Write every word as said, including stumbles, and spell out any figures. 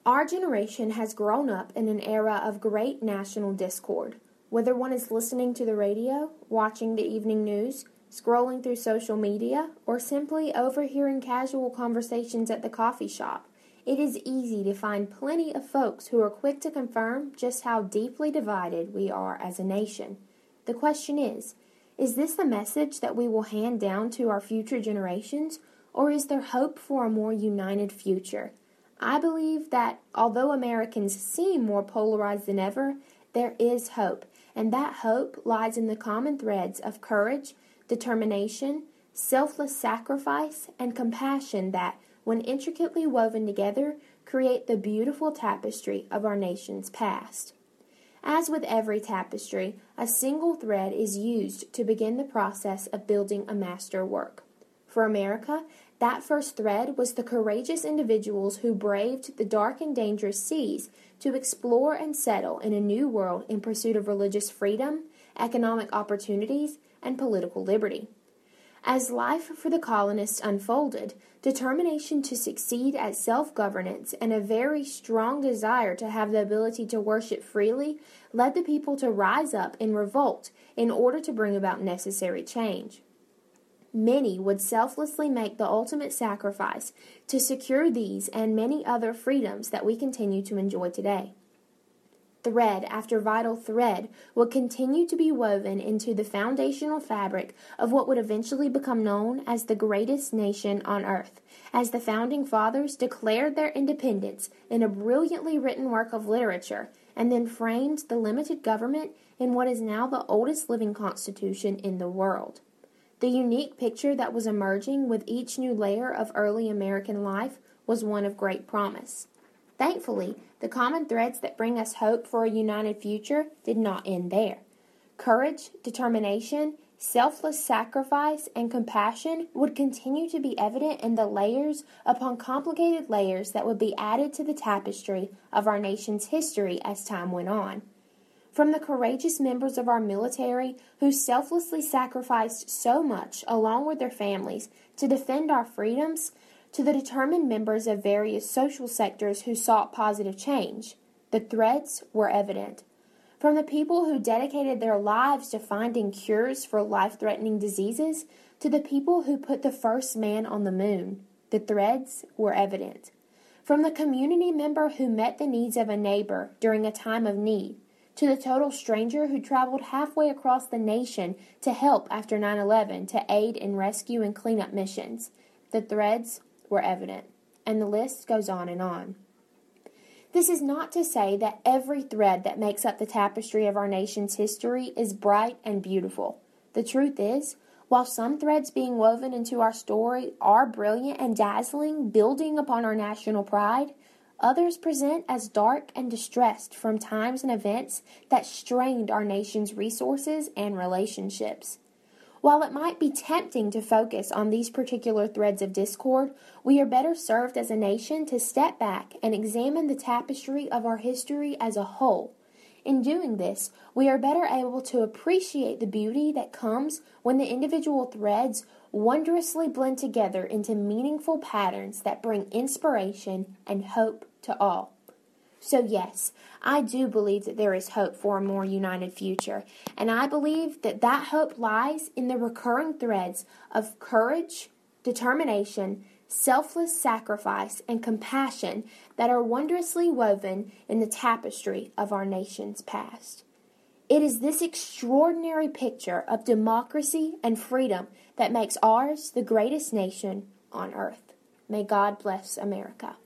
Our generation has grown up in an era of great national discord. Whether one is listening to the radio, watching the evening news, scrolling through social media, or simply overhearing casual conversations at the coffee shop, it is easy to find plenty of folks who are quick to confirm just how deeply divided we are as a nation. The question is, is this the message that we will hand down to our future generations, or is there hope for a more united future? I believe that although Americans seem more polarized than ever, there is hope, and that hope lies in the common threads of courage, determination, selfless sacrifice, and compassion that, when intricately woven together, create the beautiful tapestry of our nation's past. As with every tapestry, a single thread is used to begin the process of building a master work. For America, that first thread was the courageous individuals who braved the dark and dangerous seas to explore and settle in a new world in pursuit of religious freedom, economic opportunities, and political liberty. As life for the colonists unfolded, determination to succeed at self-governance and a very strong desire to have the ability to worship freely led the people to rise up in revolt in order to bring about necessary change. Many would selflessly make the ultimate sacrifice to secure these and many other freedoms that we continue to enjoy today. Thread after vital thread would continue to be woven into the foundational fabric of what would eventually become known as the greatest nation on earth, as the Founding Fathers declared their independence in a brilliantly written work of literature, and then framed the limited government in what is now the oldest living constitution in the world. The unique picture that was emerging with each new layer of early American life was one of great promise. Thankfully, the common threads that bring us hope for a united future did not end there. Courage, determination, selfless sacrifice, and compassion would continue to be evident in the layers upon complicated layers that would be added to the tapestry of our nation's history as time went on. From the courageous members of our military who selflessly sacrificed so much along with their families to defend our freedoms, to the determined members of various social sectors who sought positive change, the threads were evident. From the people who dedicated their lives to finding cures for life-threatening diseases, to the people who put the first man on the moon, the threads were evident. From the community member who met the needs of a neighbor during a time of need, to the total stranger who traveled halfway across the nation to help after nine eleven to aid in rescue and cleanup missions, the threads were evident, and the list goes on and on. This is not to say that every thread that makes up the tapestry of our nation's history is bright and beautiful. The truth is, while some threads being woven into our story are brilliant and dazzling, building upon our national pride, others present as dark and distressed from times and events that strained our nation's resources and relationships. While it might be tempting to focus on these particular threads of discord, we are better served as a nation to step back and examine the tapestry of our history as a whole. In doing this, we are better able to appreciate the beauty that comes when the individual threads wondrously blend together into meaningful patterns that bring inspiration and hope to all. So yes, I do believe that there is hope for a more united future, and I believe that that hope lies in the recurring threads of courage, determination, selfless sacrifice, and compassion that are wondrously woven in the tapestry of our nation's past. It is this extraordinary picture of democracy and freedom that makes ours the greatest nation on earth. May God bless America.